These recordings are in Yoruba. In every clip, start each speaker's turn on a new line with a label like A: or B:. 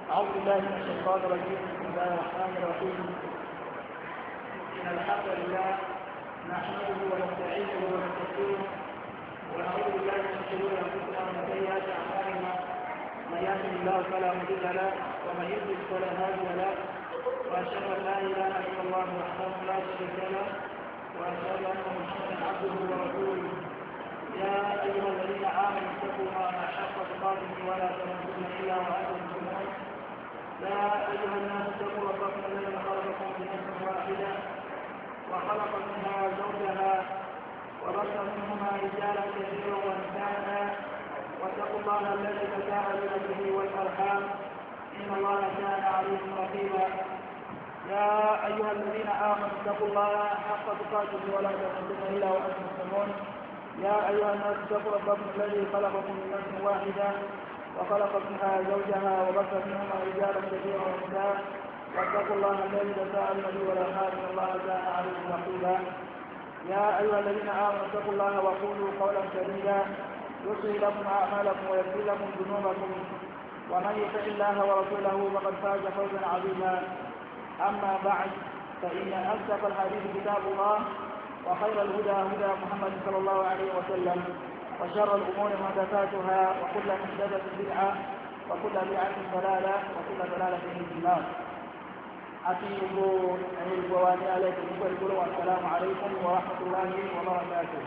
A: أعوذ بالله من الشيطان الرجيم. بسم الله الرحمن الرحيم. إن الحمد لله نحمده ونستعينه ونستغفره ونعوذ بالله من شرور أنفسنا ومن سيئات أعمالنا. من يهده الله فلا مضل له ومن يضلل فلا هادي له، وأشهد أن لا إله إلا الله وحده لا شريك له، وأشهد أن محمدا عبده ورسوله. يا أيها الذين آمنوا اتقوا الله حق تقاته ولا تموتن إلا وأنتم مسلمون. يا أيها الناس اتقوا ربكم الذي خلقكم من نفس واحدة وخلق منها زوجها وبث منهما رجالا كثيرا ونساء، واتقوا الله الذي تساءلون به والأرحام إن الله كان عليكم رقيبا. يا أيها الذين آمنوا اتقوا الله حق تقاته ولا تموتن إلا وأنتم مسلمون. يا أيها الناس اتقوا ربكم الذي خلقكم من نفس واحدة وخلق منها زوجها وبث منهما رجالا كثيرا ونساء، واتقوا الله الذي تساءلون به والأرحام إن الله كان عليكم رقيبا. يا أيها الذين آمنوا اتقوا الله وقولوا قولا سديدا يصلح لكم أعمالكم ويغفر لكم ذنوبكم، ومن يطع الله ورسوله فقد فاز فوزا عظيما. أما بعد، فإن أصدق الحديث كتاب الله، وخير الهدى هدى محمد صلى الله عليه وسلم، وشر الأمور محدثاتها، وكل محدثة بدعة، وكل بدعة ضلالة، وكل ضلالة في النار. أتيبوا أن الجواني عليكم والسلام عليكم ورحمة الله وبركاته.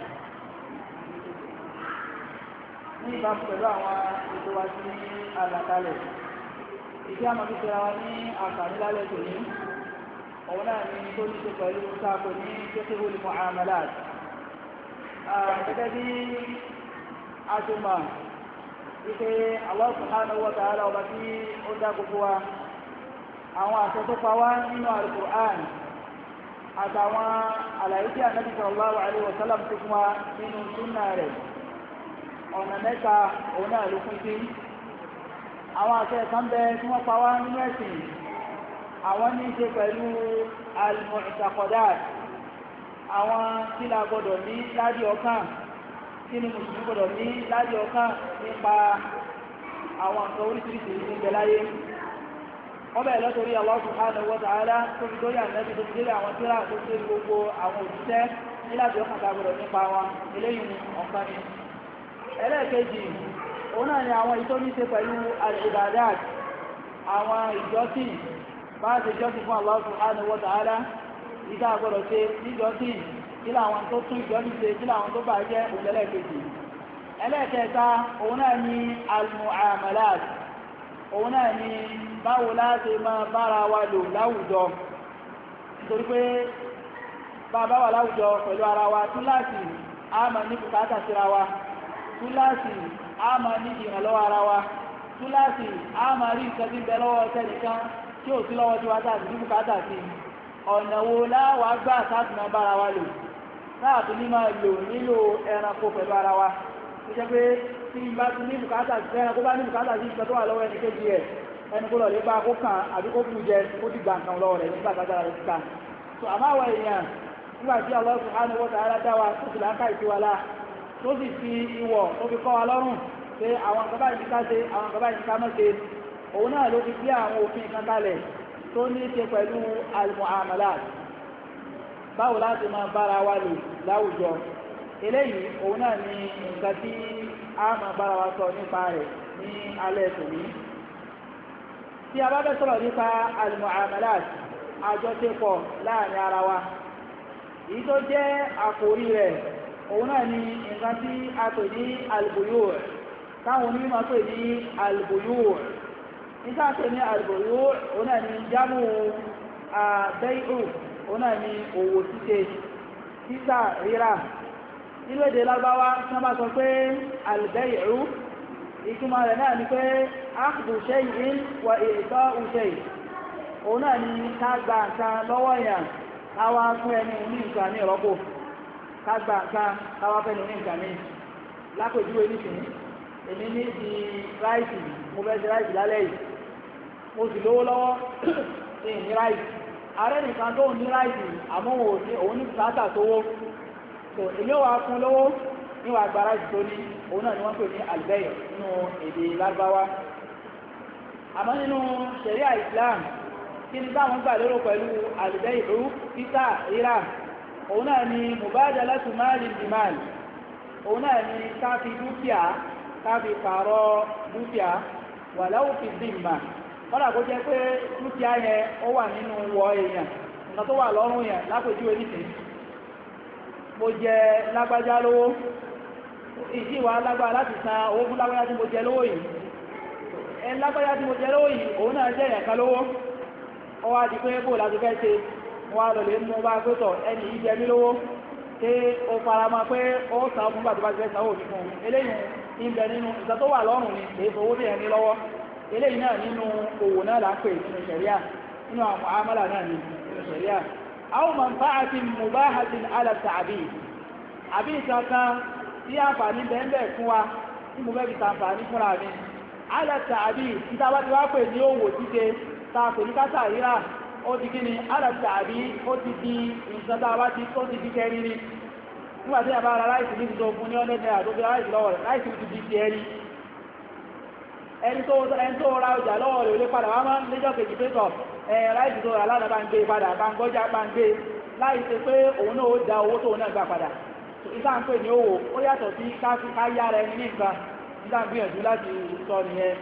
A: ní ìbámu pẹ̀lú àwọn ètò wa sí àlàkalẹ̀ ìdí àmọ́ fi tẹ̀ra wa ní àǹfààní lálẹ́ tòní, òun náà ni tó ní ṣe pẹ̀lú sáàkó ní fiqhul muamalat. Gẹ́gẹ́ bí a ṣe mọ̀ wípé Allah subhanahu wa ta'ala ọba tí ó dá gbogbo wa, àwọn àṣẹ tó pa wá nínú Al-Qur'an àtàwọn àlàyé tí Ànábì sallallahu alaihi wa sallam tó fún wa nínú súnnà rẹ̀, ọ̀nà mẹ́ta òun náà ló pín sí. Àwọn àṣẹ kan bẹ tí wọ́n pa wá nínú ẹ̀sìn, àwọn ní ṣe pẹ̀lú al-mu'taqadat, àwọn tí la gbọdọ̀ ní ládì ọkàn, tí ni mùsùlùmí gbọdọ̀ ní ládì ọkàn nípa àwọn nǹkan oríṣiríṣi ní ìgbẹ̀ láyé. Wọ́n bẹ̀rẹ̀ lọ́torí Allah subhanahu wa ta'ala tó fi dórí Ànábì tó fi délé àwọn tíra tó fi délé gbogbo àwọn òṣìṣẹ́ ní ládì ọkàn tá gbọdọ̀ nípa wọn, eléyìí ọ̀kan ni. Ẹlẹ́ẹ̀kejì, òun náà ni àwọn ìtó ní ṣe pẹ̀lú al-ibadat, àwọn ìjọsìn, bá ṣe jọ́sìn fún Allah subhanahu wa ta'ala, ìdá àgbọ̀dọ̀ ṣe níjọsìn, kí láwọn tó tún ìjọsìn ṣe, kí láwọn tó bá jẹ́ òjẹ́lẹ́kejì. Ẹlẹ́ẹ̀kẹta, òun náà ni al-mu'amalat, òun náà ni báwo láti máa bára wa lò láwùjọ, nítorí pé bá bá wà láwùjọ pẹ̀lú ara wa túláàsì á máa ní bùkátà síra wa, túláàsì á máa ní ìrànlọ́wọ́ ara wa, túláàsì á máa rí nǹkan tí ń bẹ lọ́wọ́ tẹ́nìkan tí ó sí lọ́wọ́ tí wá tàbí ní bùkátà sí. Ọ̀nà wo láwà gbà sáàtì máa bára wa lò, láàtún ní máa lò nílò ẹranko pẹ̀lú ara wa, tó jẹ́ pé tí bá tún ní bùkátà sí ẹranko bá ní bùkátà sí ìgbà tó wà lọ́wọ́ ẹni kéjì ẹ̀, ẹni kó lọ lè bá kó kàn àbí kó kú jẹ ó ti gbà nǹkan lọ́wọ́ rẹ̀ nígbà tájára rẹ̀ síta. So àmáwọ̀ èèyàn nígbà tí Allah subhanahu wa ta'ala dá wa tó sì láńkà ìtiwala tó sì fi ìwọ̀ tó fi kọ́ wa lọ́rùn pé àwọn nǹkan báyìí ká ṣe, àwọn nǹkan báyìí ká má ṣe, òun náà ló fi gbé àwọn òfin kan kalẹ̀ tó ní ṣe pẹ̀lú al-mu'amalat, báwo láti máa bára wa lò láwùjọ. Eléyìí òun náà ni nǹkan tí a máa bára wa sọ nípa rẹ̀ ní alẹ́ tòní. Tí a bá fẹ́ sọ̀rọ̀ nípa al-mu'amalat, àjọṣepọ̀ láàrin ara wa, èyí tó jẹ́ àkòrí rẹ̀ òun náà ni nǹkan tí a pè ní al-buyu', táwọn onímọ̀ pè ní al-buyu'. Nígbà tó ní al-buyu' òun náà ni jámù bai'u, òun náà ni òwò ṣíṣe, títà rírà. Nínú èdè Lárúbáwá tí wọ́n bá sọ pé al-bai'u, ìtumọ̀ rẹ̀ náà ni pé akhdhu shay'in wa i'ta'u shay', òun náà ni ká gba nǹkan lọ́wọ́ èèyàn káwá fún ẹni ní nǹkan ní ìrọ́pò, ká gba nǹkan káwá fẹ́ ní nǹkan ní. Lápèjúwe nísìnyí, èmi ní di ráìsì, mo fẹ́ ṣe ráìsì lálẹ́ yìí, mo sì lówó lọ́wọ́ ní ráìsì. Ààrẹ nìkan tó ní ráìsì àmọ́ òun ní bùkátà sówó, so èmi wà fún lówó níwà gba ráìsì tó ní, òun náà ni wọ́n pè ní al-bay' nínú èdè Lárúbáwá. àmọ́ nínú ṣẹ̀ríà Islam kí ni táwọn gbà lérò pẹ̀lú al-bay'u títà rírà òun náà ni mubadalatu mali bimal òun náà ni ká fi dúkìá ká fi pààrọ̀ dúkìá walau fi dhimma kọ́nà kó jẹ́ pé dúkìá yẹn ó wà nínú wọ èèyàn nǹkan tó wà lọ́rùn yẹn lápèjúwe nìsín mo jẹ lágbájá lówó ìdí ìwà lágbára láti san owó fún lágbájá tí mo jẹ lówó yìí ẹn lágbájá tí mo jẹ lówó yìí òun náà jẹ́ ẹ̀ka lówó ó wá di pé bó láti fẹ́ ṣe wọ́n á lọ lè mú bá pẹ́tọ̀ ẹni yìí jẹ mí lówó ṣé ó fara mọ́ pé ó san fún gbàtọ́ bá ti fẹ́ sanwó mi fún un eléyìí ń bẹ nínú ìgbà tó wà lọ́rùn ni kì í fowó bí ẹni lọ́wọ́ eléyìí náà nínú òwò náà là ń pè nínú ṣẹ̀ríà nínú àwọn àmàlà náà nínú ṣẹ̀ríà àwọn manfa'atin mubahatin ala ta'bid àbí ìkankan tí àǹfààní bẹ́ẹ̀ fún wa tí mo fẹ́ fi ṣàǹfààní fúnra mi ala ta'bid títa bá ti wá pè ní òwò títe ta pè ní kátà rírà ó ti kíni ala ta'bid ó ti di nǹkan tá a bá ti tó ti di kẹrin ni nígbà tí a bá ra láìsí ní ìdó fún ní ọ́nẹ́ náírà tó fi láìsí lọ́wọ́ rẹ̀ láìsí ti di ti ẹni tó ra ọjà lọ́wọ́ rẹ̀ olè padà wá máa ń léjọ́ kejì pé tọ̀ láìsí tó rà lánàá bá ń gbé padà bá ń gọ́jà bá ń gbé láìsí pé òun náà ó da owó tóun náà gbà padà ìta ń pè ní owó ó yàtọ̀ sí ká yára ẹni ní nǹkan nígbà ń gbìyànjú láti sọ nìyẹn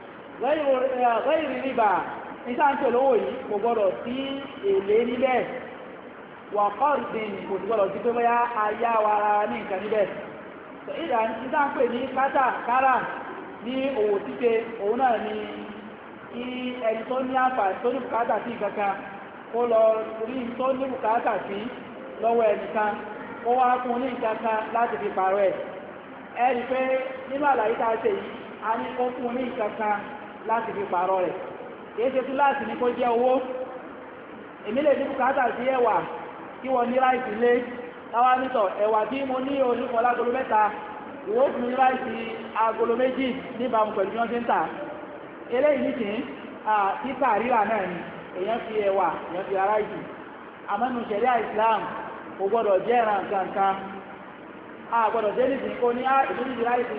A: lẹ́yìn rìbá ìta ń pè lówó yìí kò gbọ́dọ̀ sí èlé níbẹ̀ wà kọ́ọ̀dìn kò sí gbọ́dọ̀ sí pé bóyá ayá wa ara ní nǹkan níbẹ̀ ìta ń pè ní kátàkárà ní òwò títe òun náà ni kí ẹni tó ní àǹfààní tó ní bùkátà sí ìkankan kó lọ rí tó ní bùkátà sí lọ́wọ́ ẹnìkan ó wá fún ní ìkankan láti fi pààrọ̀ ẹ̀ ẹ̀rí pé nínú àlàyé tá a ṣe yìí a ní kó fún ní ìkankan láti fi pààrọ̀ rẹ̀ kìí ṣe túláàsì ní kó jẹ́ owó èmi lè ní bùkátà sí ẹ̀wà kí wọ́n ní ráìsì lé táwa nítọ̀ ẹ̀wà tí mo ní onífọ̀ lágolo mẹ́ta ìwọ fún mi ráìsì agolo méjì níbàámu pẹ̀lú bí wọ́n ti ń tà eléyìí nìsín títà rírà náà ni èèyàn fi ẹ̀wà èèyàn fi ráìsì àmọ́nu ṣẹ̀ríà Islam kò gbọ́dọ̀ jẹ́ ẹ̀ràn kankan a gbọ́dọ̀ jẹ́ nìsín kó ní ìdílé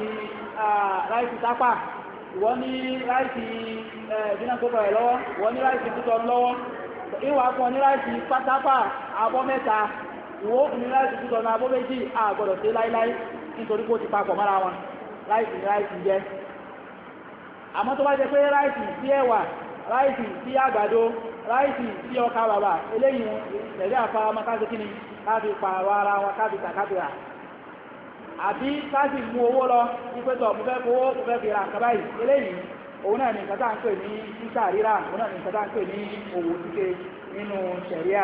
A: ráìsì tápà ìwọ ní ráìsì ìdínàkókò rẹ̀ lọ́wọ́ ìwọ ní ráìsì títọ́ lọ́wọ́ ìwà fún ọ ní ráìsì pátápà abọ́ mẹ́ta ìwọ fún ní ráìsì títọ́ ní abọ́ méjì a gbọ́dọ̀ sí láíláí nítorí kó ti papọ̀ mọ́ra wọn ráìsì ní ráìsì jẹ́ àmọ́ tó bá jẹ́ pé ráìsì sí ẹ̀wà ráìsì sí àgbàdo ráìsì sí ọkà bàbà eléyìí tẹ̀lé àfaramọ́ káṣí kíni káfí pààrọ̀ ara wọn káfí tàkáfíà àbí káṣí mú owó lọ ìpẹ́tọ̀ mo fẹ́ fowó mo fẹ́ fi ra nǹkan báyìí eléyìí òun náà ní nǹkan tá à ń pè ní títà rírà òun náà ní nǹkan tá à ń pè ní òwò títe nínú ṣẹ̀ríà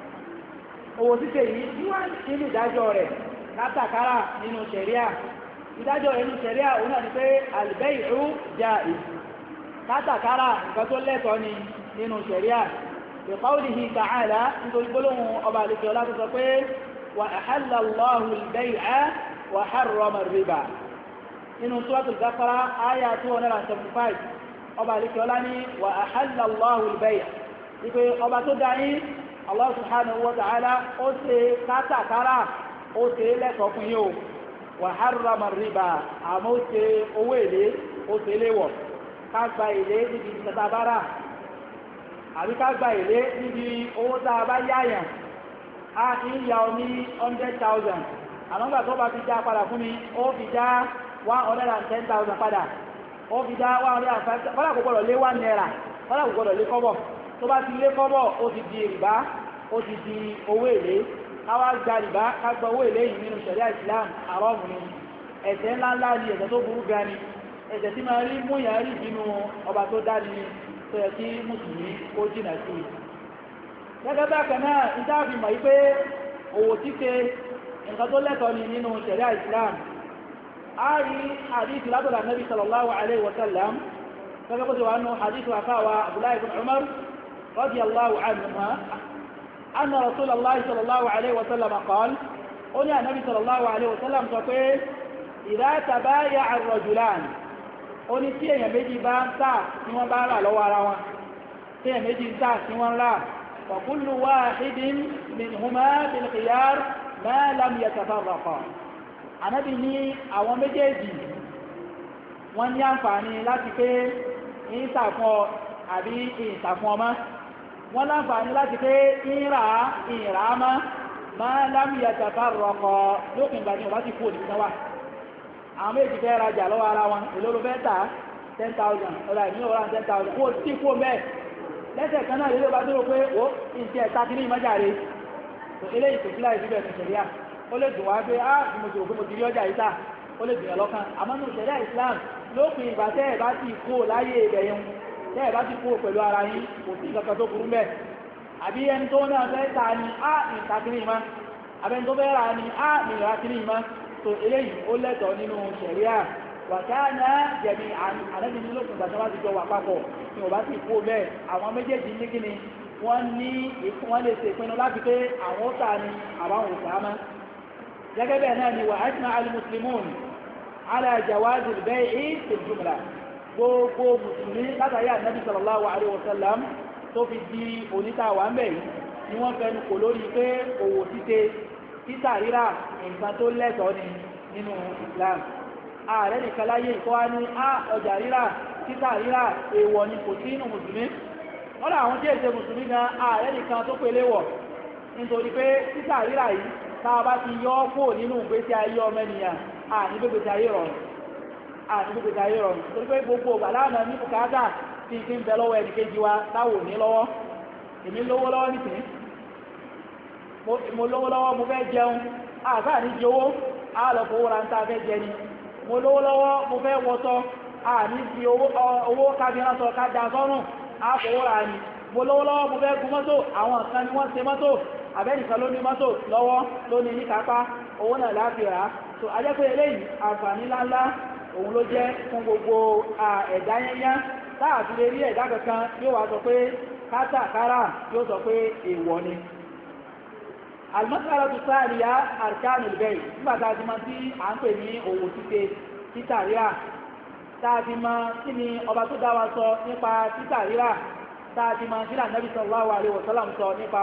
A: òwò títe yìí níwọ̀n nínú ìdájọ́ rẹ̀ kátàkárà nínú ṣẹ̀ríà ìdájọ́ ẹnu ṣẹ̀ríà òun náà ni pé al-bay'u jaiz kátàkárà nǹkan tó lẹ́tọ̀ọ́ ni nínú ṣẹ̀ríà bi qawlihi ta'ala nítorí gbólóhùn ọba àlejò ọlá tó sọ pé wa ahalla Allahu al-bay'a wa harrama ar-riba nínú suratul Baqara àyà 275 ọba àlejò ọlá ní wa ahalla Allahu al-bay'a ìpè ọba tó dá yín Allah subhanahu wa ta'ala ó ṣe kátàkárà ó ṣe lẹ́tọ̀ọ́ fún yín o wa harrama riba àmọ́ ó ṣe owó èlé ó ṣe léwọ̀ ká gba èlé níbi ìṣẹ̀ta bára àbí ká gba èlé níbi owó tá a bá yáyàn a ń yà ọ ní 100,000 àmọ́ gbà tó bá fi já padà fún mi ó fi já 110,000 padà ó fi já 105,000 kọ́lá kò gbọ́dọ̀ lé 1 naira kọ́lá kò gbọ́dọ̀ lé kọ́bọ̀ tó bá ti lé kọ́bọ̀ ó ti di rìbá ó ti di owó èlé káwá gba rìbá ká gba owó èlé yìí nínú ṣẹ̀ríà Islam àrọ́ọ̀mù ni ẹ̀ṣẹ̀ ńláńlá ni ẹ̀ṣẹ̀ tó burú gan ni ẹ̀ṣẹ̀ tí máa rí mú yàn rí bínú ọba tó dá ni tó yẹ kí mùsùlùmí ó jìnà sí i. gẹ́gẹ́ bẹ́ẹ̀ kan náà ìdáàbì mọ̀ wípé òwò títe nǹkan tó lẹ́tọ̀ọ́ ni nínú ṣẹ̀ríà Islam a rí hadith látọ̀dọ̀ Nabi sallallahu alayhi wa sallam gẹ́gẹ́ bó ti wà nù hadith wa fáwa Abdullahi ibn Umar radiyallahu anhuma أن رسول الله صلى الله عليه وسلم قال قل النبي صلى الله عليه وسلم تقول إذا تبايع الرجلان قل تيه méjì bá ń tà tí wọ́n bá rà lọ́wọ́ ara wọn tيه méjì ń tà tí wọ́n rà فكل واحد منهما بالخيار ما لم يتفرقا Ànábì ní àwọn méjèèjì wọ́n ní àǹfààní láti pé ń tà fún ọ àbí ìtà fún ọmọ wọ́n láǹfààní láti pé ìrà mọ́ máa lámìyàtà bá rọ̀kọ̀ lópin ìgbà ní ọba ti kú òní náwà àwọn méjì fẹ́ rajà lọ́wọ́ ara wọn èlò ló fẹ́ tà 10,000 ọ̀rọ̀ ìmí ọ̀rọ̀ 10,000 kó tí kú mẹ́ lẹ́sẹ̀ kan náà lè bá dúró pé ó ìjẹ́ ẹ̀ta kí ní ìmọ́jàre eléyìí kò sí láì síbẹ̀ ní ṣẹ̀ríà ó lè dùn wá pé mo ti rí ọjà yìí tà ó lè dùn lọ́kàn àmọ́ ní ṣẹ̀ríà Islam lópin ìgbà tẹ́ ẹ̀ bá ti kú láyé ìbẹ̀yẹn tẹ́ ẹ̀ bá ti kú pẹ̀lú ara yín kò sí nǹkan tó burú mẹ́ àbí ẹni tó náà fẹ́ ta ni ìtakiri ìmá àbẹ́ni tó fẹ́ ra ni ìrakiri ìmá tó eléyìí ó lẹ́tọ̀ọ́ nínú ṣẹ̀ríà wàtáàná jẹ̀mí ànábì nílòkùn ìgbà tí wọ́n ti jọ wà papọ̀ ní ọba ti kú bẹ́ẹ̀ àwọn méjèèjì ní kíni wọ́n lè ṣe ìpinnu láti pé àwọn ó tà ní àbáwọn òkà mọ́ gẹ́gẹ́ bẹ́ẹ̀ náà ni wà ájúmá al-muslimun ala jawazil bay'i fil jumla gbogbo mùsùlùmí látàrí ànábì sallallahu alaihi wasallam tó fi di onítàwà ń bẹ̀ yìí ni wọ́n fẹnu kò lórí pé òwò títà rírà nǹkan tó lẹ́tọ̀ọ́ ni nínú Islam ààrẹ nìkan láyé ìkọ́wá ní ọjà rírà títà rírà èèwọ̀ ni kò sí inú mùsùlùmí wọ́n àwọn tí èsè mùsùlùmí gan ààrẹ nìkan tó pèlé wọ̀ nítorí pé títà rírà yìí tá a bá ti yọ kó nínú ìgbésí ayé ọmọ ènìyàn àní gbégbèsí ayé rọrùn torí pé gbogbo ògbà láàmà ní bùkátà tí n fi ń bẹ lọ́wọ́ ẹnìkejì wa táwò ní lọ́wọ́ èmi lówó lọ́wọ́ nìsín mo lówó lọ́wọ́ mo fẹ́ jẹun àfáà ní di owó àlọ́pọ̀ owó rántá fẹ́ jẹ ni mo lówó lọ́wọ́ mo fẹ́ wọṣọ àní di owó kábíyànsọ kájà sọ́rùn àfọwọ́ rà ní mo lówó lọ́wọ́ mo fẹ́ gun mọ́tò àwọn kan ni wọ́n ṣe mọ́tò àbẹ́nìkan ló ní mọ́tò lọ́wọ́ ló ní ní kápá owó náà láti rà so ajẹ́pẹ́ eléyìí àǹfààní ńláńlá òun ló jẹ́ fún gbogbo ẹ̀dá yẹnyá láàfin lè rí ẹ̀dá kankan yóò wá sọ pé kátàkárà yóò sọ pé èèwọ̀ ni almas'alatu thaniya arkanul bay' nígbà tá a ti mọ̀ tí à ń pè ní òwò títà rírà tá a ti mọ̀ kí ni ọba tó dá wa sọ nípa títà rírà tá a ti mọ̀ kí Ànábì sallallahu alaihi wasallam sọ nípa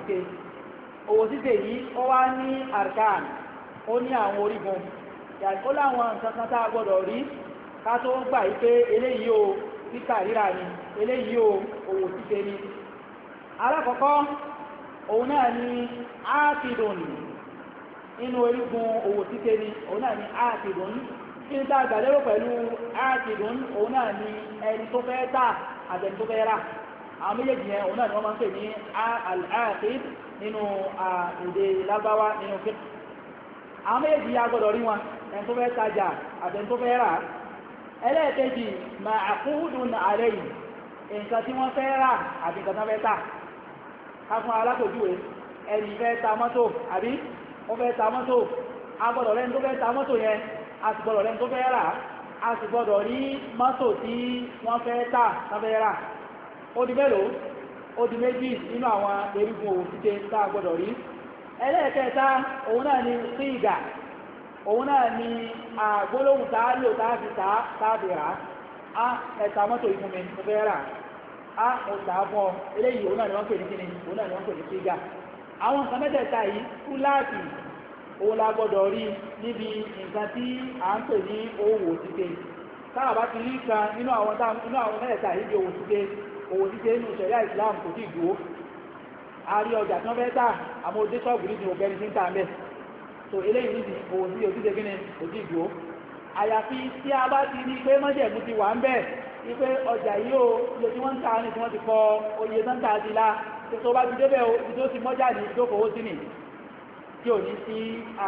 A: òwò títà yìí ó wá ní arkan ó ní àwọn orígun ó láwọn nǹkan kan tá a gbọ́dọ̀ rí ká tó gbà yí pé eléyìí o títà rírà ni eléyìí o òwò títà ni alákọ̀ọ́kọ́ òun náà ni áàtìdùn inú orígun òwò títà ni òun náà ni áàtìdùn kí ní tá a gbàlérò pẹ̀lú áàtìdùn òun náà ni ẹni tó fẹ́ tà àtẹni tó fẹ́ rà àwọn méjèèjì yẹn òun náà ni wọ́n máa ń pè ní al-áàtìd nínú èdè lágbáwá nínú fiqh àwọn méjèèjì yà gbọ́dọ̀ rí wọn ẹni tó fẹ́ tajà àtẹni tó fẹ́ rà ẹlẹ́ẹ̀kejì ma'qudun alayhi nǹkan tí wọ́n fẹ́ rà àti nǹkan tó fẹ́ tà ká fún alákòjúwe ẹni fẹ́ ta mọ́tò àbí ó fẹ́ ta mọ́tò a gbọ́dọ̀ rẹ́ni tó fẹ́ ta mọ́tò yẹn a sì gbọ́dọ̀ rẹ́ni tó fẹ́ rà a sì gbọ́dọ̀ rí mọ́tò tí wọ́n fẹ́ tà tó fẹ́ rà ó di mélòó ó di méjì nínú àwọn erigun òwò títẹ tá a gbọ́dọ̀ rí ẹlẹ́ẹ̀kẹta òun náà ni sígà òun náà ni àgbólóhùn tá a lò tá a fi tà tá a fi rà á ẹ̀ta mọ́tò ìfún mi mo fẹ́ rà á mo tà á fún ọ eléyìí òun náà ni wọ́n pè ní kíni òun náà ni wọ́n pè ní sígà àwọn nǹkan mẹ́tẹ̀ẹ̀ta yìí kúláàtì òun la gbọ́dọ̀ rí níbi nǹkan tí à ń pè ní owó títẹ táwọn bá ti rí kan nínú àwọn mẹ́tẹ̀ẹ̀ta yìí di owó títẹ nínú ṣẹ̀ríà Islam kò tí ì dúró àrí ọjà tí wọ́n fẹ́ tà àmọ́ òdé ṣọ́ọ̀bù ní ti ògbẹ́ni tí ń tà mẹ́ so eléyìí ní owó tí òtí gíní òtí ìgbò àyàfi tí a bá ti rí pé mọ́jẹ̀mú ti wà ń bẹ̀ wípé ọjà yìí ó iye tí wọ́n ń tà ní tí wọ́n ti kọ oye tó ń tà sí la tó bá ti débẹ̀ ibi tó ti mọ́jà ní ìdókòwò sí nì tí ò ní sí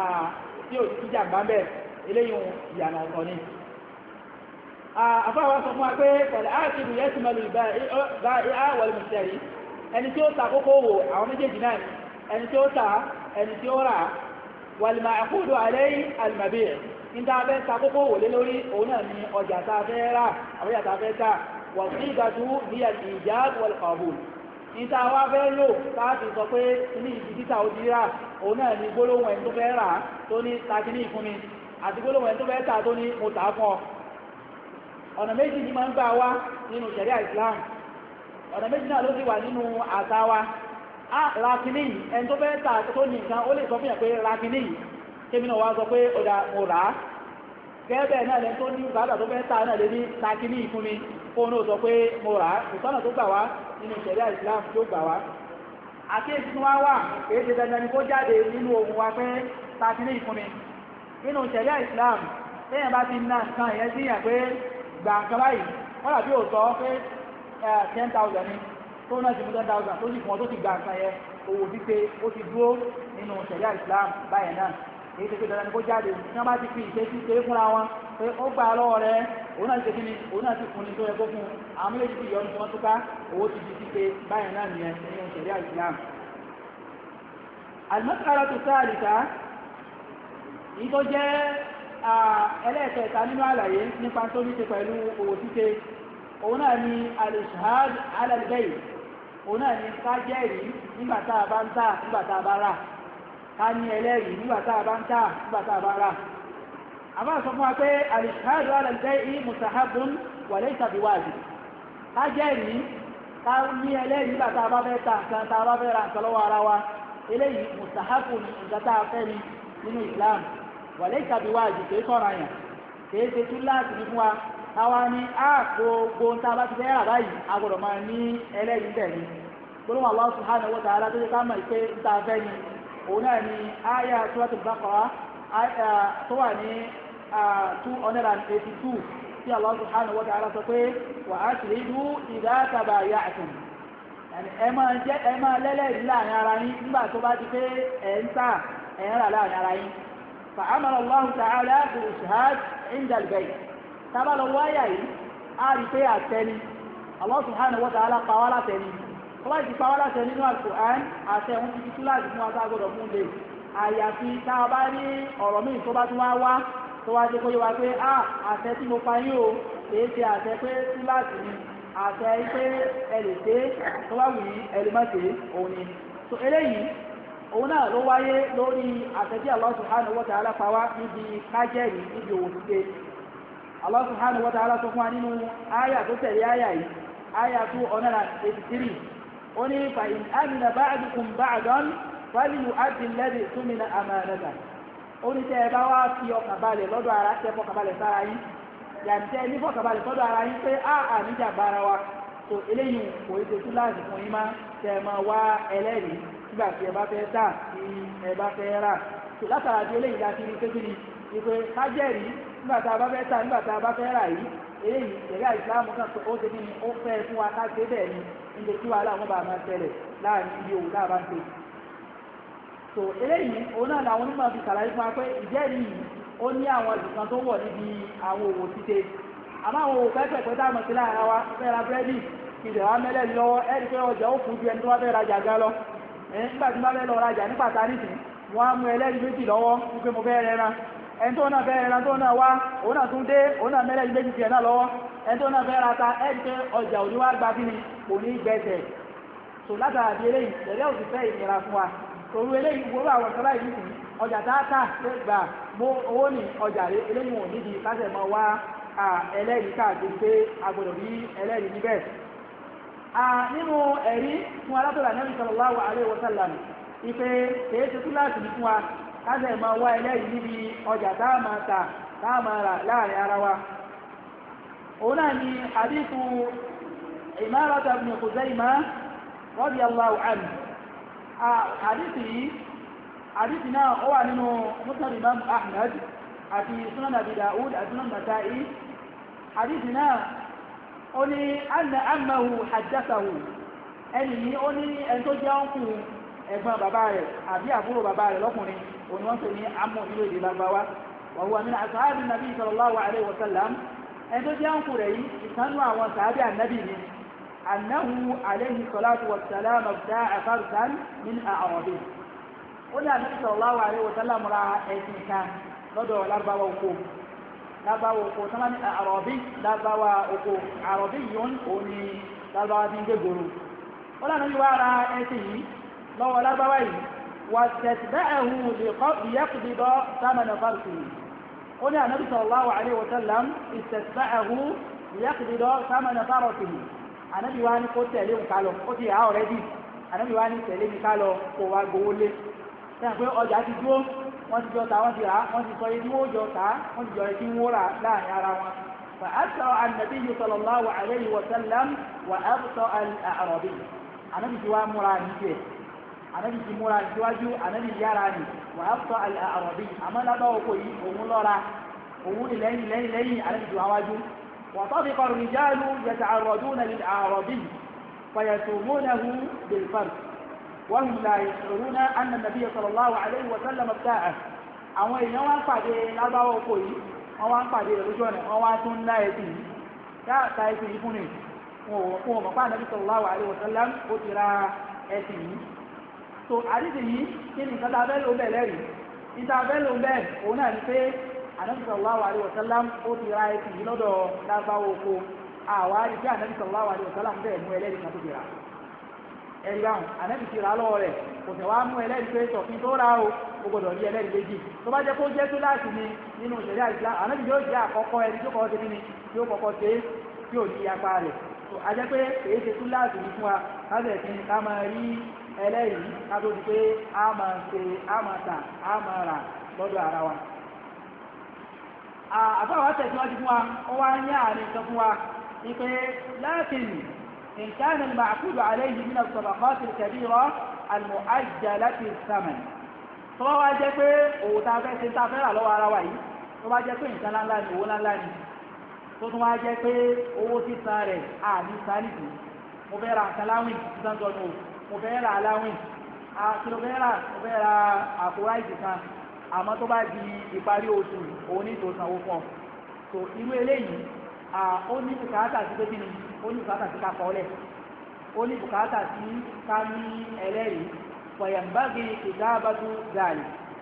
A: jàǹbá bẹ̀ eléyìí ìyànà ọ̀tọ̀ ni àfáà wa sọ fún wa pé pẹ̀lú áàkìrù yẹ́sì mẹ́lú ìbá wal mushtari ẹni tí ó ta kókó wò àwọn méjèèjì náà ẹni tí ó ta ẹni tí ó rà wal-ma'qudu alayhi al-mabi' níta fẹ́ ta kókó wò lé lórí òun náà ni ọjà tá a fẹ́ rà àwọ́jà tá a fẹ́ tà was-sigatu hiya al-ijab wal-qabul níta wá fẹ́ lò láti sọ pé ní ibi títà ó ti rà òun náà ni gbólóhùn ẹni tó fẹ́ rà tó ní takíní ìfún mi àti gbólóhùn ẹni tó fẹ́ tà tó ní mo tà á fún ọ ọ̀nà méjì ni máa ń gbà wá nínú ṣẹ̀ríà Islam ọ̀nà méjì náà ló sì wà nínú àṣà wa rákiní yìí ẹni tó fẹ́ tà tó ní nǹkan ó lè sọ fún yàn pé rákiní yìí kémi náà wá sọ pé ọ̀dà mo rà á gẹ́gẹ́ náà lẹ́ni tó ní bàbá tó fẹ́ tà náà lè ní rákiní yìí fún mi kóun náà sọ pé mo rà á ìtọ́nà tó gbà wá nínú ìṣẹ̀lẹ̀ Islam tó gbà wá àkíyèsí tí wọ́n wà èyí ti dandan ni kó jáde nínú ohun wa pé tàbí ní ìfúnni nínú ìṣẹ̀lẹ̀ Islam lẹ́yìn bá ti ná nǹkan ìyẹn sí yàn pé gbà nǹkan báyìí wọ́n dàbí òótọ́ pé 10,000 ni tó náà ti mú 10,000 tó sì fún ọ tó ti gbà nǹkan yẹn owó wípé ó ti dúró nínú ìṣẹ̀lẹ̀ Islam báyẹn náà èyí tó pé dandan ni kó jáde tí wọ́n bá ti fi ìṣesí ṣe fúnra wọn pé ó gbà lọ́wọ́ rẹ òun náà ti ṣe kíni òun náà ti fún ni tó yẹ kó fún àwọn méjèèjì ti yọ ní tí wọ́n túká owó ti di ṣíṣe báyẹn náà nìyẹn nínú ìṣẹ̀lẹ̀ Islam. al-mas'alatu thalitha èyí tó jẹ́ ẹlẹ́ẹ̀kẹta nínú àlàyé nípa tó ní ṣe pẹ̀lú owó ṣíṣe òun náà ni al-ishhad ala al-bay' òun náà ni ká jẹ́rìí nígbà tá a bá ń tà nígbà tá a bá rà ká ní ẹlẹ́rìí nígbà tá a bá ń tà nígbà tá a bá rà àmọ́ sọ fún wa pé al-ishhadu ala al-bay'i mustahabun wa laysa biwajib ká jẹ́rìí ká ní ẹlẹ́rìí nígbà tá a bá fẹ́ tà nǹkan tá a bá fẹ́ ra nǹkan lọ́wọ́ ara wa eléyìí mustahabun nǹkan tá a fẹ́ ni nínú Islam wa laysa biwajib kìí sọ̀rọ̀ àyàn kìí ṣe tún láti ní fún wa káwa ní gbogbo ń tá a bá ti fẹ́ rà báyìí a gbọ́dọ̀ máa ní ẹlẹ́rìí bẹ́ẹ̀ ni gbọ́dọ̀ Allah subhanahu wa ta'ala tó yẹ ká mọ̀ pé ń tá a fẹ́ ni òun náà ni aya Suratul Baqara tó wà ní 282 tí Allah subhanahu wa ta'ala sọ pé wa ashhidu idha tabaya'tum ẹ máa lẹ́lẹ́rìí láàrin ara yín nígbà tó bá ti pé ẹ̀ ń tà ẹ̀ ń rà láàrin ara yín fa amara Allah ta'ala bil ishhad 'inda al-bay' tábà lọ wáyà yìí á rí pé àtẹni Allah subhanahu wa ta'ala pa wá látẹni tó bá ti pa wá látẹni nínú Al-Qur'an àtẹ òun ti fi tú láti fún wa tá a gbọdọ̀ fún lè àyàfi tá a bá ní ọ̀rọ̀ míì tó bá tún wá tó wá jẹ́ kó yé wa pé àtẹ tí mo pa yín o kìí ṣe àtẹ pé tú láti ní àtẹ pé ẹ lè ṣe tó bá wù yín ẹ lè má ṣe òun ni so eléyìí òun náà ló wáyé lórí àtẹ tí Allah subhanahu wa ta'ala pa wá níbi kájẹ́rì níbi òwò ṣíṣe Allah subhanahu wa ta'ala sọ fún wa nínú áyà tó tẹ̀lé áyà yìí áyà 283 ó ní fa in amina ba'dukum ba'dan falyu'addi alladhi tumina amanatahu ó ní tẹ́ ẹ bá wá fi ọkàn balẹ̀ lọ́dọ̀ ara tẹ́ fọkàn balẹ̀ sára yín yàtẹ́ ní fọkàn balẹ̀ sọ́dọ̀ ara yín pé níjà bára wa tó eléyìí kò é ṣe tú láti fún yín má tẹ́ ẹ máa wá ẹlẹ́rìí nígbà tí ẹ bá fẹ́ tà tí ẹ bá fẹ́ rà tó látara di eléyìí láti rí kékeré ìpè kájẹ́rìí nígbà tá a bá fẹ́ tà nígbà tá a bá fẹ́ rà yìí eléyìí ìṣẹ̀lẹ̀ ìsìlámù kan ó ṣe kí ni ó fẹ́ fún wa ká ṣe bẹ́ẹ̀ ni níbi tí wàhálà wọn bá máa ṣẹlẹ̀ láàrin ibi òwò tá a bá ń ṣe. tó eléyìí òun náà làwọn onímọ̀ fi ṣàlàyé fún wa pé ìjẹ́rìí yìí ó ní àwọn ìdùkan tó wọ̀ níbi àwọn òwò ṣíṣe àmọ́ àwọn òwò pẹ́pẹ́pẹ́ tá a mọ̀ sí láàrin wa fẹ́ ra búrẹ́dì ìdè wa mẹ́lẹ̀ lọ́wọ́ ẹ̀rí pé ọjà ó kù ju ẹni tó wá fẹ́ rajà gan lọ nígbà tí wọ́n bá fẹ́ lọ rajà ní pàtàkì wọ́n á mú ẹlẹ́rìí méjì lọ́wọ́ wípé mo fẹ́ rẹran ẹni tó náà fẹ́ ẹran tó náà wá òun náà tún dé òun náà mẹ́lẹ̀ méjì tiẹ̀ náà lọ́wọ́ ẹni tó náà fẹ́ ra ta ẹni pé ọjà òní wá gba kíni kò ní gbẹ̀sẹ̀ tó látara di eléyìí tẹ̀lé òsì fẹ́ ìnira fún wa torí eléyìí gbogbo àwọn ọ̀sán láì nìsín ọjà táàtà lè gbà mú owó ní ọjà rẹ eléyìí wọn ò nídìí kásẹ̀ mọ́ wá ẹlẹ́rìí káàkiri pé a gbọ́dọ̀ rí ẹlẹ́rìí níbẹ̀. nínú ẹ̀rí fún alátọ́lá Nabi sallallahu alaihi wasallam ipe kèé ṣe túláàsì ní fún wa kásẹ̀ máa wá ẹlẹ́rìí níbi ọjà táàmà tà táàmà rà láàrin ara wa òun náà ni hadithu Imarata ibn Khuzaymah radiyallahu anhu hadithi náà ó wà nínú Musnad Imam Ahmad àti Sunan Abi Dawud àti Sunan Nasa'i hadithi náà ó ní anna ammahu haddathahu ẹni ní ó ní ẹni tó jẹ́ ọkùnrin ẹ̀gbọ́n bàbá rẹ̀ àbí àbúrò bàbá rẹ̀ lọ́kùnrin òun wọ́n pè ní amọ̀ nílò èdè lágbàwá wa huwa min ashabi nabi sallallahu alaihi wasallam ẹni tó jẹ́ ọkùnrin rẹ̀ yìí ìkánú àwọn sàábì ànábì ni annahu alaihi salatu wassalam abda'a farsan min a'rabi ó ní ànábì sallallahu alaihi wasallam ra ẹ̀sìn kan lọ́dọ̀ lárúbáwá oko tó máa ní àrọ̀bí lárúbáwá oko àrọ̀bí yóò òun ni lárúbáwá tí ń gbé gbòòrò ó lànà yìí wá ra ẹ̀sìn yìí lọ́wọ́ lárúbáwá yìí wà tẹ̀síbẹ́ẹ̀hù lìyẹ́kùdìdọ́ sámánà fárùsì ó ní ànábì sallallahu alaihi wasallam ìtẹ̀síbẹ́ẹ̀hù lìyẹ́kùdìdọ́ sámánà fárùsì ànábì wá ní kó tẹ̀lé òun kálọ̀ ó ti yà ọ̀rẹ́dì ànábì wá ní tẹ̀lé mi kálọ̀ kó wá gbowó lé sẹ́yìn pé ọjà ti dúró wọ́n ti jọ ta wọ́n ti rà wọ́n ti sọ iye tí wọ́n jọ ta wọ́n ti jọ iye tí wọ́n rà láàrin ara wọn فأسرع النبي صلى الله عليه وسلم وأبطأ الأعرابي أنا بجوا مراني أنا بجوا مراني جواجو أنا بياراني وأبطأ الأعرابي أما لا بوكوي ومولورا ومولي لين أنا بجوا واجو وطفق الرجال يتعرضون للأعرابي فيسومونه بالفرد وهم لا يشعرون أن النبي صلى الله عليه وسلم ابتاعه àwọn èèyàn wá ń pàdé lábáwọ̀ oko yìí wọ́n wá ń pàdé rẹ̀ lójú ọ̀nà wọ́n wá tún ńlá ẹ̀sìn yìí dáàtà ẹ̀sìn yìí fún ni wọn ò mọ̀ pé Ànábì sallallahu alaihi wasallam ó ti ra ẹ̀sìn yìí so àdìsí yìí kí ni nǹkan tá a fẹ́ lò bẹ́ẹ̀ lẹ́rìí níta fẹ́ lò bẹ́ẹ̀ òun náà ni pé Ànábì sallallahu alaihi wasallam ó ti ra ẹ̀sìn yìí lọ́dọ̀ lábáwọ̀ oko àwa rí pé Ànábì sallallahu alaihi wasallam bẹ́ẹ̀ mú ẹlẹ́rìí kan tó ti rà ẹ̀rí báwọn Ànábì ti rà lọ́wọ́ rẹ̀ kò tẹ̀ wá mú ẹlẹ́rìí pé sọ̀fin tó rà o ó gbọ́dọ̀ rí ẹlẹ́rìí méjì tó bá jẹ́ kó jẹ́ tó láti ní nínú ìṣẹ̀lẹ̀ àìsílá Ànábì yóò jẹ́ àkọ́kọ́ ẹni tó kọ́kọ́ ṣe kíni yóò kọ́kọ́ ṣe tí ò ní apá rẹ̀ tó a jẹ́ pé èyí ṣe tó láti ní fún wa lábẹ́ kí ká máa rí ẹlẹ́rìí ká tó di pé a máa ṣe a máa tà a máa rà lọ́dọ̀ ara wa. àbáwá tẹ̀síwájú fún wa ó wá ní àárín nǹkan fún wa ní pé láàkìn إن كان المعقود عليه من الصدقات الكبيرة المؤجلة الثمن tó bá wá jẹ́ pé òwò tá a fẹ́ ṣe tá a fẹ́ rà lọ́wọ́ ara wa yìí tó bá jẹ́ pé nǹkan ńláńlá ni owó ńláńlá ni tó tún wá jẹ́ pé owó sísan rẹ̀ àmì sanìtì mo fẹ́ ra nǹkan láwìn sísan jọ̀nù mo fẹ́ ra láwìn kí ló fẹ́ rà mo fẹ́ ra àpò ráìsì kan àmọ́ tó bá di ìparí oṣù òun ní ìtòsàn owó pọ̀ tó irú eléyìí ó ní bùkátà sí pé kí ni ó ní bùkátà sí ká kọ́lẹ̀ ó ní bùkátà sí ká ní ẹlẹ́rìí wàyàmbági ìdábàtú gàlì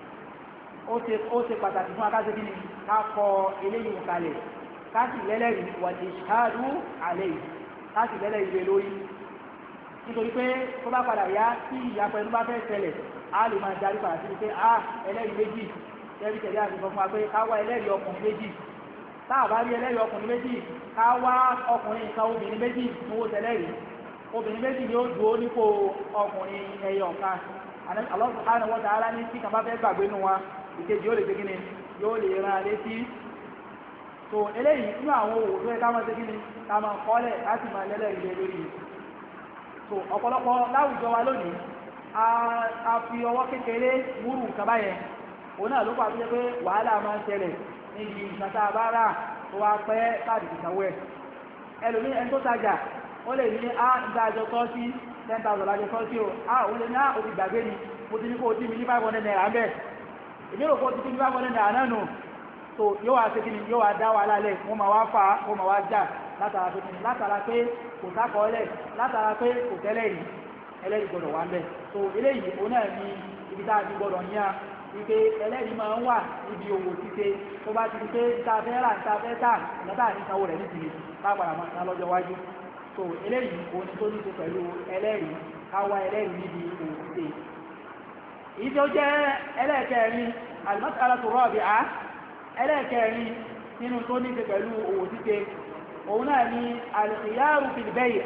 A: ó ṣe pàtàkì fún akáṣe kí ni ká kọ eléyìí kalẹ̀ ká sì lẹ́lẹ́rìí wà lè ṣáàdú àlẹ́ yìí ká sì lẹ́lẹ́rìí rẹ lórí nítorí pé tó bá padà yá tí ìyàpọ̀ ẹnu bá fẹ́ ṣẹlẹ̀ á lè máa darí padà sí pé ẹlẹ́rìí méjì ẹbí tẹ̀lé àti sọ fún wa pé ká wá ẹlẹ́rìí ọkùnrin méjì tá a bá rí ẹlẹ́rìí ọkùnrin méjì ká wá ọkùnrin nǹkan obìnrin méjì owó tẹ̀lẹ́rìí obìnrin méjì ni ó dúró nípò ọkùnrin ẹyọ kan Allah subhanahu wa ta'ala ní tí kan bá fẹ́ gbàgbé nù wa ìkejì yóò lè ṣe kíni yóò lè ran létí tó eléyìí nínú àwọn òwò tó yẹ ká máa ṣe kíni ká máa kọ́lẹ̀ láti máa lẹ́lẹ́rìí lórí tó ọ̀pọ̀lọpọ̀ láwùjọ wa lónìí a fi ọwọ́ kékeré múrù nǹkan báyẹn òun náà ló pàá tó jẹ́ pé wàhálà máa ń ṣẹlẹ̀ níbi nǹkan tá a bá rà tó wá pẹ́ káàdì ìsanwó ẹ̀ ẹlòmí ẹni tó tajà ó lè ní ìgbà àjọ tọ́ sí 10,000 àjọ tọ́ sí o ó lè ní òbí gbàgbé ni mo ti ní kó o tí mi ní 500 naira bẹ́ẹ̀ ìbéèrè kó o ti ní 500 naira náà nù tó yóò wá ṣe kíni yóò wá dá wa lálẹ́ wọ́n máa wá fà á wọ́n máa wá jà látara pé kíni látara pé kò sákọọ́lẹ̀ látara pé kò tẹ́lẹ̀ rí ẹlẹ́rìí gbọ́dọ̀ wá ń bẹ̀ tó eléyìí òun náà ní ibi tá a ti gbọ́dọ̀ yán wípé ẹlẹ́rìí máa ń wà níbi òwò títẹ tó bá ti di pé ta fẹ́ rà ta fẹ́ tà ìgbàtà ní sanwó rẹ̀ nídìí lágbàrá máa san lọ́jọ́ wájú tó eléyìí òun tó ní ṣe pẹ̀lú ẹlẹ́rìí káwá ẹlẹ́rìí níbi òwò títẹ. èyí tó jẹ́ ẹlẹ́ẹ̀kẹrin al-mas'alatu rabi'a ẹlẹ́ẹ̀kẹrin nínú tó ní ṣe pẹ̀lú òwò títẹ òun náà ní al-khiyaru fil bay'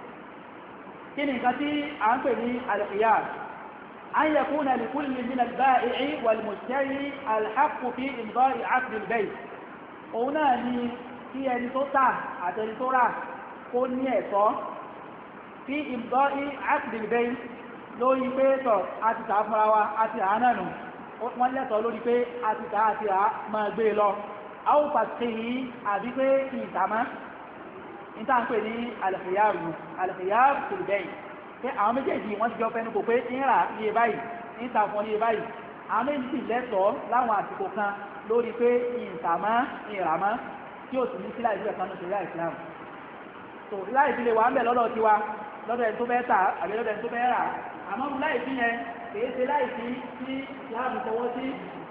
A: kí ni nǹkan tí à ń pè ní al-khiyar أن يكون لكل من البائع والمشتري الحق في إمضاء عقد البيع òun náà ni kí ẹni tó tà àtẹni tó rà kó ní ẹ̀tọ́ fi إمضاء عقد البيع lórí pé tọ̀ àti tà fúnra wa àti àánànù wọ́n lẹ́tọ̀ọ́ lórí pé àti tà àti à máa gbé lọ àwọn pàtàkì yìí àbí pé ìtàmá níta ń pè ní al-khiyar fil bay' pé àwọn méjèèjì wọ́n ti jọ fẹ́nu kò pé ń rà ní iye báyìí ń ta fún ní iye báyìí àwọn méjì sì lẹ́tọ̀ọ́ láwọn àsìkò kan lórí pé ìtàmá ìràmá tí ó sì ní sílá ìbílẹ̀ kan lóṣèlú Islam tó láì fi lè wà ń bẹ̀ lọ́dọ̀ tiwa lọ́dọ̀ ẹni tó fẹ́ tà àbí lọ́dọ̀ ẹni tó fẹ́ rà àmọ́ láì fi yẹn kìí ṣe láì fi tí Islam fọwọ́ sí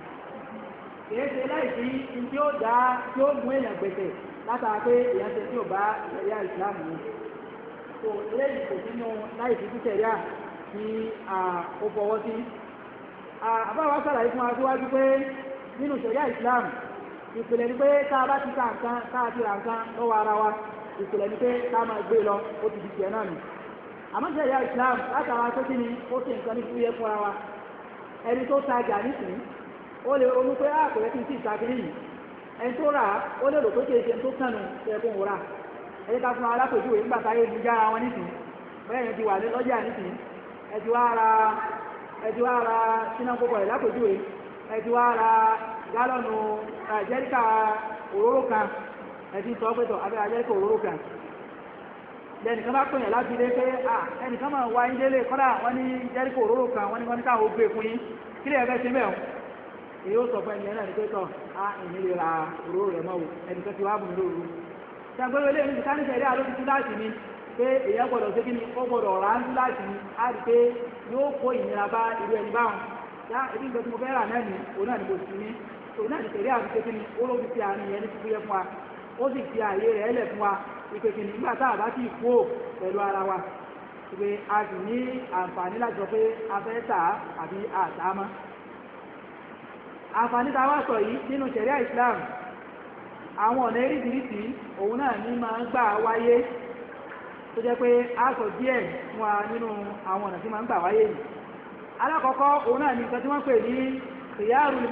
A: kìí ṣe láì fi tí ó dá tí ó mú èèyàn gbèsè látara pé èèyàn ṣe tí ò bá ẹ̀yà Islam ni tó eléyìí kò sínú láì fi títẹ̀ríà tí ó fọwọ́ sí. àbáwá sàlàyé fún wa síwájú pé nínú ṣẹ̀ríà Islam ìpìlẹ̀ ni pé tá a bá ti ta nǹkan tá a ti ra nǹkan lọ́wọ́ ara wa ìpìlẹ̀ ni pé ká máa gbé lọ ó ti di tiẹ̀ náà nì. àmọ́ ṣẹ̀ríà Islam látara tó kí ni ó ṣe nǹkan ní fúyẹ́ fúnra wa ẹni tó tajà nísìnyí ó lè ronú pé kò yẹ kí n sì ta kiri yìí ẹni tó rà ó lè rò pé kí ẹsẹ̀ tó kànù ẹ̀kún wò rà ẹni ká fún alápèjúwe nígbà táyé lu jára wọn nísìnyí bẹ́ẹ̀ yẹn ti wà lọ́jà nísìnyí ẹ ti wá ra sínú kókó rẹ̀ lápèjúwe ẹ ti wá ra gálọ́nù jẹ́ríkà òróró kan ẹ ti sọ pé tọ̀ abẹ́rẹ́ jẹ́ríkà òróró kan lẹ́nìkan bá pèèyàn láti ilé pé ẹnìkan máa wá ilé lè kọ́dà wọ́n ní jẹ́ríkà òróró kan wọ́n ní káwọn ó gbé fún yín kí lè ẹgbẹ́ ṣe mẹ́ọ̀ èyí ó sọ fún ẹni náà ní pé tọ̀ ìní lè ra òróró rẹ̀ mọ́ ẹnìkan ti wá bùn lóru ṣàgbéwé lè ní káníṣẹ́ ilé àlójú tú láti ní pé èyàn gbọ́dọ̀ ṣe kí ni ó gbọ́dọ̀ rà ń tú láti ní á rí pé yóò kó ìnira bá irú ẹni báwọn yá ebi nǹkan tí mo fẹ́ rà náà ni òun náà ni mo sì ní òun náà ni tẹ̀lé àti pé kí ni ó ló fi fi àárín yẹn ní fífúyẹ́ fún wa ó sì fi ààyè rẹ̀ ẹlẹ̀ fún wa ìpè kí ni nígbà tá a bá ti kú pẹ̀lú ara wa ìpè a sì ní àǹfààní láti sọ pé a fẹ́ tà á àbí àtà á mọ́ àǹfààní tá a wá sọ yìí nínú ṣẹ̀ríà Islam àwọn ọ̀nà eríṣiríṣi òun náà ní máa ń gbà wáyé tó jẹ́ pé a sọ díẹ̀ fún wa nínú àwọn ọ̀nà tí máa ń gbà wáyé yìí alákọ̀ọ́kọ́ òun náà ní nǹkan tí wọ́n pè ní khiyarul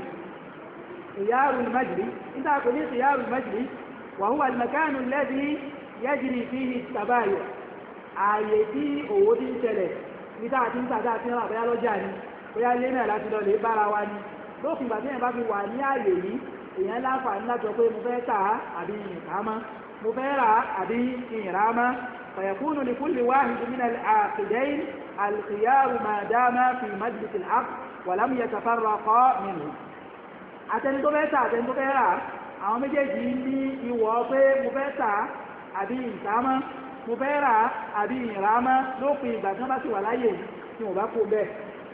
A: majlis níta pè ní khiyarul majlis wa huwa al-makanu alladhi yajri fihi at-tabayu ààyè tí òwò ti ń ṣẹlẹ̀ níta àti níta àti àti àbẹ́yà lọ́jà ni bóyá ilé náà láti lọ lè bára wa ni lófin ìgbà tí èèyàn bá fi wà ní ààyè yìí èèyàn láǹfààní láti sọ pé mo fẹ́ tà á àbí ìràmọ́ mo fẹ́ rà á àbí ìràmọ́ فيكون لكل واحد من العاقدين الخيار ما دام في مجلس العقد ولم يتفرقا منه àtẹni tó fẹ́ tà àtẹni tó fẹ́ rà àwọn méjèèjì ní ìwọ̀ pé mo fẹ́ tà àbí ìràmọ́ mo fẹ́ rà àbí ìràmọ́ lópin ìgbà tí wọ́n bá sì wà láyè tí wọ́n bá kó bẹ́ẹ̀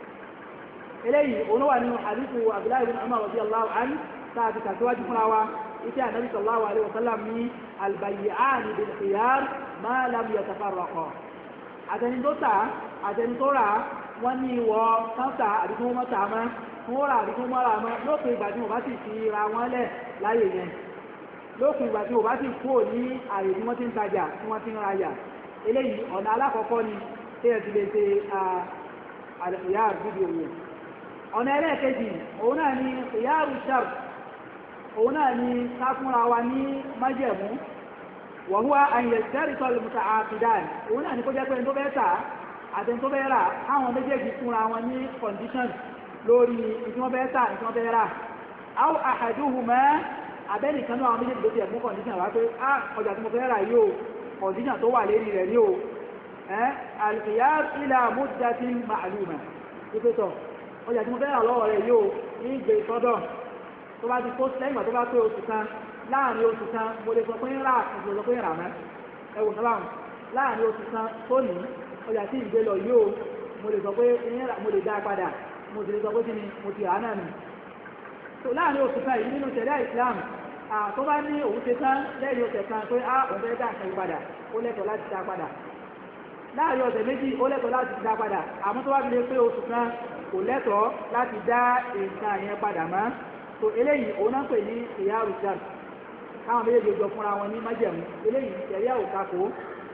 A: eléyìí olówà nínú hadithu Abdullahi ibn Umar radiyallahu anhu tàbí tàbíwájú fúnra wa iṣẹ́ ànábì sallallahu alaihi wasallam ní albayyani bil khiyar ma lam yatafarraqa àtẹni tó tà àtẹni tó rà wọ́n ní ìwọ̀ sáńtà àdúgbò mọ́ta mọ́ wọ́n rà àdúgbò mọ́ra mọ́ lópin ìgbà tí wọ́n bá sì fi ra wọ́n lẹ̀ láyè yẹn lópin ìgbà tí wọ́n bá sì kúrò ní àyè tí wọ́n ti ń tajà tí wọ́n ti ń rajà eléyìí ọ̀nà alákọ̀ọ́kọ́ ni tí ẹ ti lè ṣe al-khiyar níbi òwò ọ̀nà ẹlẹ́ẹ̀kejì òun náà ni khiyaru shart òun náà ni ká fúnra wa ní májẹ̀mú wa huwa an yashtarita al-muta'aqidan òun náà ni kó jẹ́ pé tó bẹ́ tà àti tó bẹ́ rà àwọn méjèèjì fúnra wọn ní condition lórí ìtí wọ́n bẹ́ tà ìtí wọ́n bẹ́ rà aw ahaduhuma abẹ́nìkan náà àwọn méjèèjì ló ti ẹ̀mú condition wá pé ọjà tí mo fẹ́ rà yóò condition tó wà lérí rẹ̀ ní o al-khiyar ila muddatin ma'luma ìpẹ́tọ̀ ọjà tí mo fẹ́ rà lọ́wọ́ rẹ̀ yóò ní ìgbé sọ́dọ̀ tó bá ti kó lẹ́yìn ìgbà tó bá pé oṣù kan láàrin oṣù kan mo lè sọ pé ń rà mo lè sọ pé ń rà mọ́ ẹwù sábàmù láàrin oṣù kan tó ní ọjà tí ìgbé lọ yóò mo lè sọ pé mo lè dá padà mo sì lè sọ pé kí ni mo ti rà náà nù tó láàrin oṣù kan yìí nínú ṣẹ̀ríà Islam tó bá ní òun ṣe tán lẹ́yìn ọ̀sẹ̀ kan pé òun fẹ́ dá nǹkan padà ó lẹ́tọ̀ọ́ láti dá padà láàrin ọ̀sẹ̀ méjì ó lẹ́tọ̀ọ́ láti dá padà àmọ́ tó bá fi lè pé oṣù kan kò lẹ́tọ̀ọ́ láti dá nǹkan yẹn padà mọ́ so eléyìí òun náà pè ní khiyaru shart káwọn méjèèjì jọ fúnra wọn ní májẹ̀mú eléyìí ṣẹ̀ríà ò takò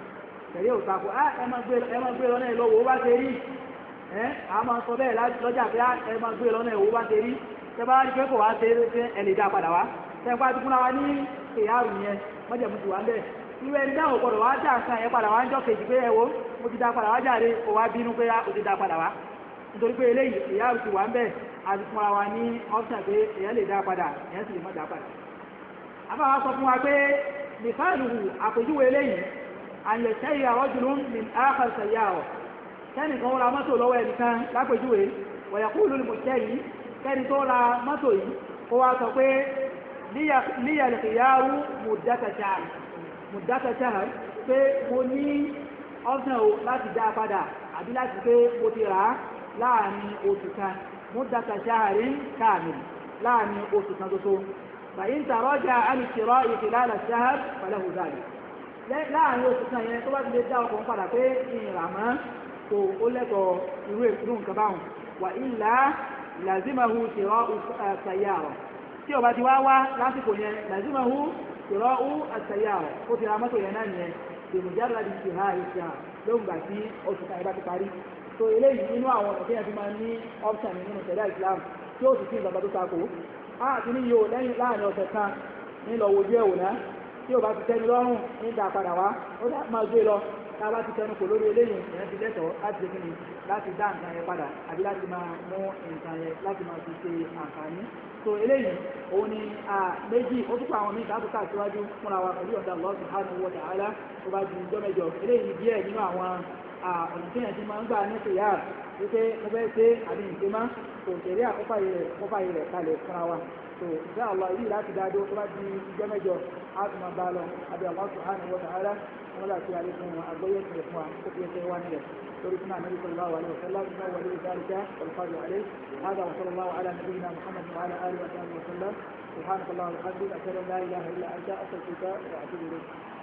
A: ẹ máa gbé lọ́nà ìlọ́wọ́ bá ṣe rí a máa sọ bẹ́ẹ̀ lọ́jà pé ẹ máa gbé lọ́nà ìwọ́ bá ṣe rí tẹ bá rí pé kò wá ṣe ẹ lè dá padà wá tẹ bá ti fúnra wa ní khiyaru yẹn májẹ̀mú ti wà ń bẹ̀ irú ẹni dáhùn gbọdọ̀ wá dá nǹkan yẹn padà wá ń jọ́ kejì pé ẹ wo mo ti dá padà wá jáde kò wá bínú pé o ti dá padà wá nítorí pé eléyìí khiyaru ti wà ń bẹ̀ àti fúnra wa ní ọ́pṣà pé èyàn lè dá padà èyàn sì lè má dá padà afáwa sọ fún wa pé nìfàlùhù àpèjúwe eléyìí àyẹ̀ sẹ́yìn rajulun min akhar sayyara kẹ́nìkan ra mọ́tò lọ́wọ́ ẹnìkan lápèjúwe wa yaqulu lil-mushtari kẹ́ni tó ra mọ́tò yìí kó wá sọ pé liya al-khiyaru muddata shahr pé mo ní ọ́pṣà láti dá padà àbí láti pé mo ti rà á láàrin oṣù kan مدة شهر كامل لا من أوسط نضطو فإن تراجع عن الشراء خلال الشهر فله ذلك لا من أوسط نضطو يعني طبعا بيجاو كون فلا في إنراما تو قلتو يوير كنون كباون وإلا لازمه شراء السيارة tí ó bá ti wá wá lásìkò yẹn لازمه شراء السيارة ó ti ra mọ́tò yẹn náà yẹn بمجرد انتهاء الشهر lóun gbà tí oṣù kan ìbá ti parí so eléyìí nínú àwọn ọ̀nà tí a ti máa ní option nínú ṣẹ̀ríà Islam tí ó sì sí ìjọba tó takò àti ní yóò lẹ́yìn láàrin ọ̀sẹ̀ kan ní lọ wojú ẹ̀wò náà tí ò bá ti tẹ́ni lọ́rùn ní ìdá padà wá ó dá máa gbé lọ tá a bá ti tẹnu kò lórí eléyìí ìyẹn ti lẹ́tọ̀ọ́ láti ṣe kíni láti dá nǹkan yẹn padà àbí láti máa mú nǹkan yẹn láti máa fi ṣe àǹfààní so eléyìí òun ni méjì ó tún pa àwọn míì láti síwájú fúnra wa pẹ̀lú ọ̀dà Allah subhanahu wa ta'ala tó bá ju ìjọ mẹ́jọ eléyìí díẹ̀ nínú àwọn ọ̀nà tí yẹn ti máa ń gbà ní ṣèyá wípé mo fẹ́ ṣe àbí nǹkan má tó tẹ̀lé àkófà rẹ̀ kalẹ̀ fúnra wa so insha Allah yìí láti dáadó tó bá di ìjọ mẹ́jọ á tún máa bá lọ àbí Allah subhanahu wa ta'ala wọn láti àlékún àgbọ́yé ìpìlẹ̀ fún wa tó fi ẹsẹ̀ wá nílẹ̀ lórí fún ànábì sallallahu alaihi wasallam iná wọlé ìdáríkà والقادر عليه هذا وصلى الله على نبينا محمد وعلى اله وصحبه وسلم سبحانك اللهم وبحمدك اشهد ان لا اله الا انت استغفرك واتوب اليك